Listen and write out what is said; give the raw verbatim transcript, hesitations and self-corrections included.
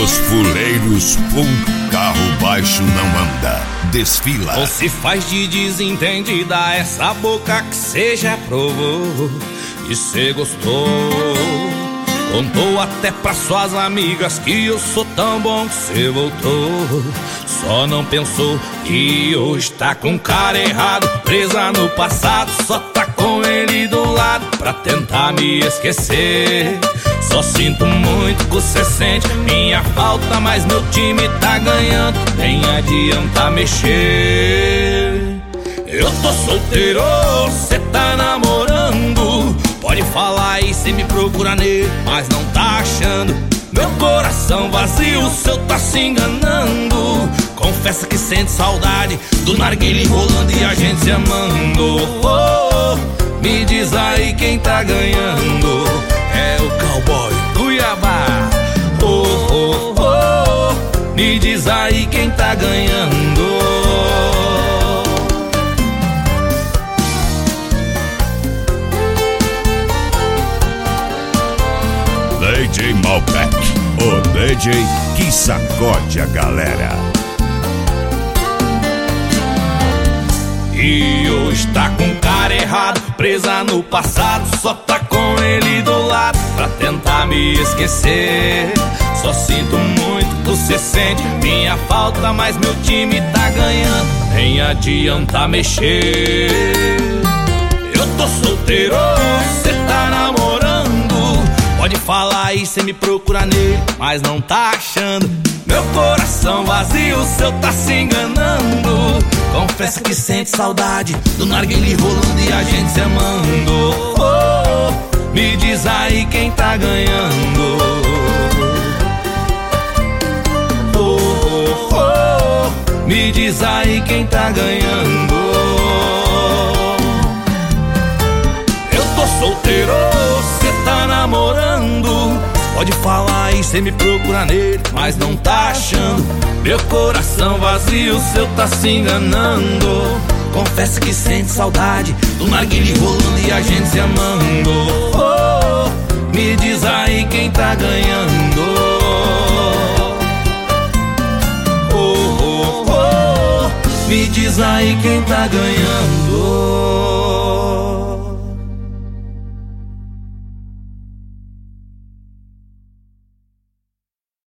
Os fuleiros com carro baixo não anda, desfila. Ou se faz de desentendida, essa boca que cê já provou e cê gostou. Contou até pra suas amigas que eu sou tão bom que cê voltou. Só não pensou que hoje tá com cara errado, presa no passado, só tá com ele do lado pra tentar me esquecer. Só sinto muito que cê sente minha falta, mas meu time tá ganhando, nem adianta mexer. Eu tô solteiro, cê tá namorando, pode falar aí, cê me procura nele, mas não tá achando. Meu coração vazio, o seu tá se enganando. Confessa que sente saudade do narguilé rolando e a gente se amando. Oh, me diz aí quem tá ganhando. É o cowboy Cuiabá. Oh, oh, oh, me diz aí quem tá ganhando. D J Malbec, o D J que sacode a galera. E hoje tá com cara errado, presa no passado, só tá com ele do lado pra tentar me esquecer. Só sinto muito que cê sente minha falta, mas meu time tá ganhando, nem adianta mexer. Eu tô solteiro, cê tá namorando, pode falar aí, cê me procura nele, mas não tá achando. Meu coração vazio, o seu tá se enganando. Confessa que sente saudade do narguilé rolando e a gente se amando. Oh, me diz aí quem tá ganhando. Oh, oh, oh, me diz aí quem tá ganhando. Eu tô solteiro, cê tá namorando, pode falar aí, cê me procura nele, mas não tá achando. Meu coração vazio, o seu tá se enganando. Confessa que sente saudade do narguilé rolando e a gente se amando. Oh, me diz aí quem tá ganhando. Oh, oh, oh, me diz aí quem tá ganhando.